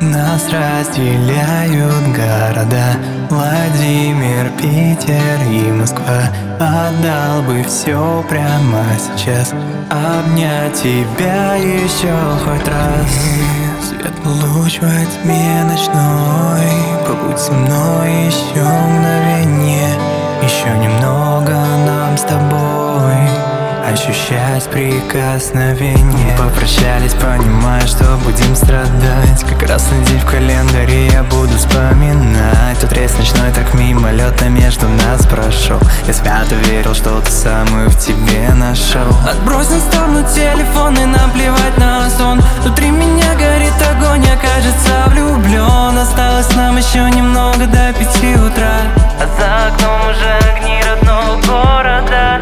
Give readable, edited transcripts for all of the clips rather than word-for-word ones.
Нас разделяют города Владимир, Питер и Москва. Отдал бы все прямо сейчас, обнять тебя еще хоть раз. Светлый луч во тьме ночной, побудь со мной еще мгновенье. Еще немного нам с тобой ощущать прикосновение. Попрощались, понимая, что будем страдать. Как красный день в календаре я буду вспоминать тот рейс ночной, так мимолетно между нас прошел. Я свято верил, что ты самую в тебе нашел. Отбросим в сторону телефон и наплевать на сон. Внутри меня горит огонь, я, кажется, влюблен. Осталось нам еще немного до 5 утра, а за окном уже огни родного города.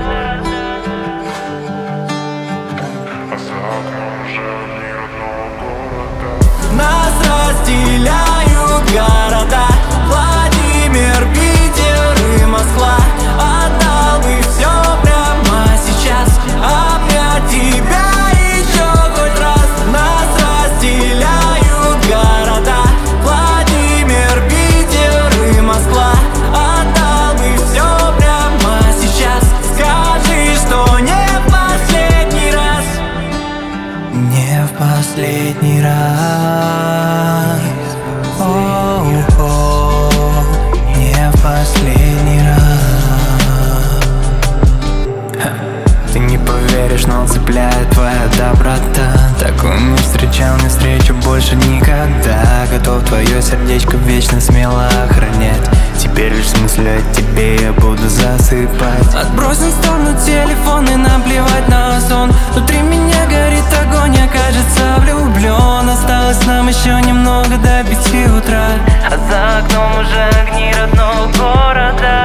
Нас разделяют города Владимир, Питер и Москва. Отдал бы все прямо сейчас, обнять тебя еще хоть раз. Нас разделяют города Владимир, Питер и Москва. Отдал бы все прямо сейчас. Скажи, что не в последний раз. Не в последний раз. Не в последний раз. Ты не поверишь, но цепляет твоя доброта. Такую не встречал, не встречу больше никогда. Готов твое сердечко вечно смело охранять. Теперь лишь с мыслью о тебе я буду засыпать. Отбросим в сторону телефон и наплевать на сон. Внутри меня горит огонь, я, кажется, влюблен. Осталось нам еще немного до 5 утра, а за окном уже огни родного города.